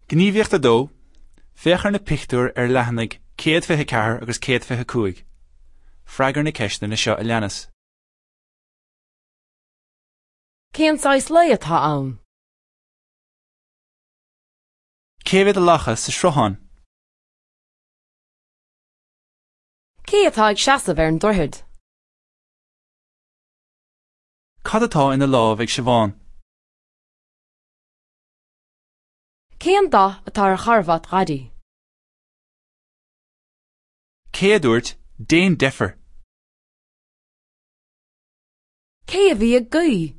Gníomhaíocht dó, féachar na pictiúr leathanach 124 agus 125. Freagar na ceistena seo a leanas. Cén sais le atá ann? Céimhid a lachas sa srutháin. Cé atá ag seasamh ar an dorthaid? Cad atá ina lámh ag siobhán. Cén dá atá ar charbhat gadaí? Cé a dúirt déan deifir. Cé a bhí ag gaí?